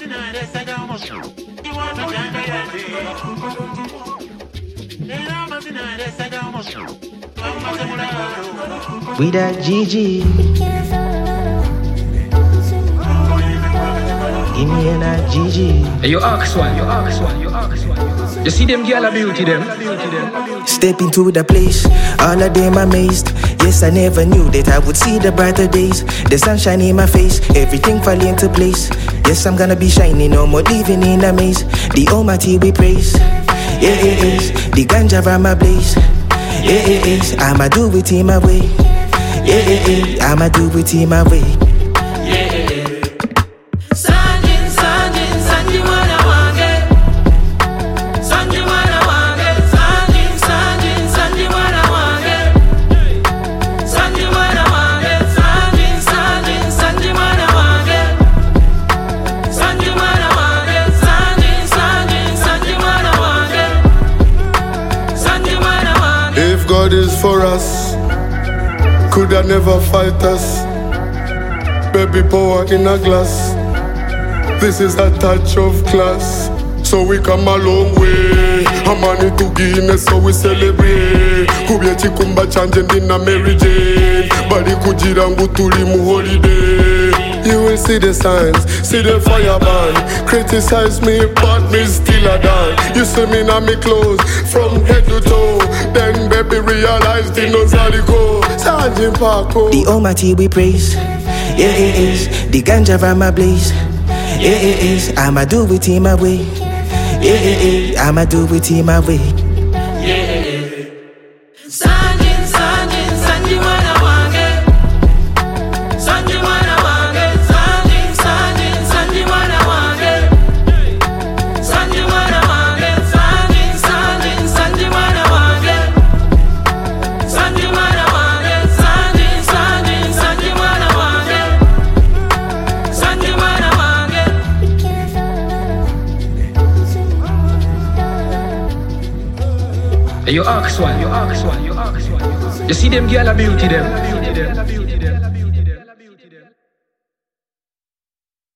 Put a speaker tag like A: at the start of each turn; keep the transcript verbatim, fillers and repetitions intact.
A: We that Gigi. Give me in that Gigi.
B: Hey, you ask one, you ask one, you ask one. You see them girl a beauty them.
A: Step into the place, all of them amazed. Yes, I never knew that I would see the brighter days. The sunshine in my face, everything fall into place. Yes, I'm gonna be shining, no more living in a maze. The Almighty we praise. Yeah, it is. The ganja from my blaze. Yeah, it is. I'ma do it in my way. Yeah, it is. I'ma do it in my way.
C: God is for us, could I never fight us? Baby power in a glass, this is a touch of class. So we come a long way, I'm on it to Guinness, so we celebrate. Kubye chikumba chanje ndina Mary Jane, bali kujirangu tuli mu holiday. You will see the signs, see the fire burn. Criticize me, but me still a dance. You see me now me clothes, from head to toe. Then baby realize the nose are the go. Sergeant Paco.
A: The Almighty we praise. Yeah, it is. The ganja from my blaze. Yeah, it is. I'ma do it in my way. Yeah, it is. I'ma do it in my way.
D: Yeah. Sanjin, Sanjin, Sanjin wana wange. Sanjin wana wange. Sanjin, Sanjin, Sanjin wana wange. Sanjin wana wange. Sanjin, Sanjin, Sanjin wana wange. Sanjin wana wange. Sanjin, Sanjin, Sanjin wana wange. Sanjin wana wange.
B: Hey, you ask one, you ask one, you ask one. You see them girl a beauty them.